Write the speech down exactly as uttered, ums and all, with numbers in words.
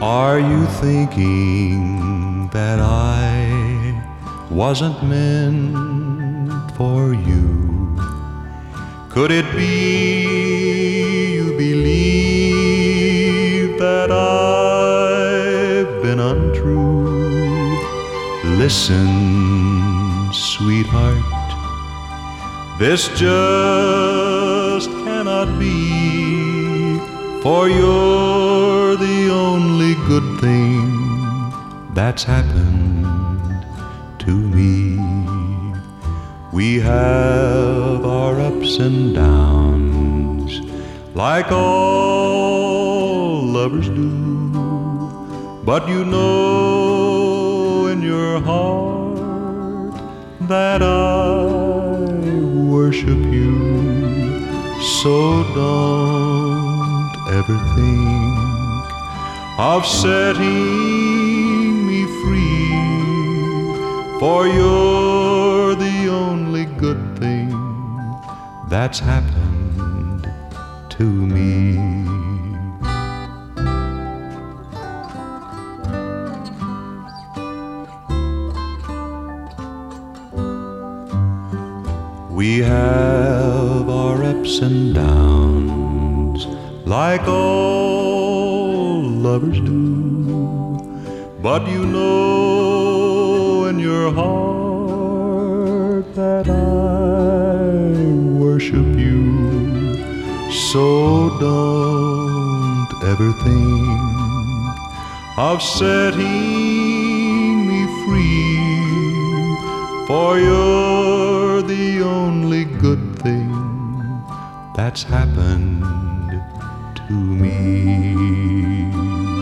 Are you thinking that I wasn't meant for you? Could it be you believe that I've been untrue? Listen, sweetheart, this just cannot be, for you're the only good thing that's happened to me. We have our ups and downs, like all lovers do, but you know in your heart that I worship you. So don't ever think of setting me free, for you're the only good thing that's happened to me. We have our ups and downs, like all lovers do, but you know in your heart that I worship you. So don't ever think of setting me free, for you're the only good thing that's happened to me.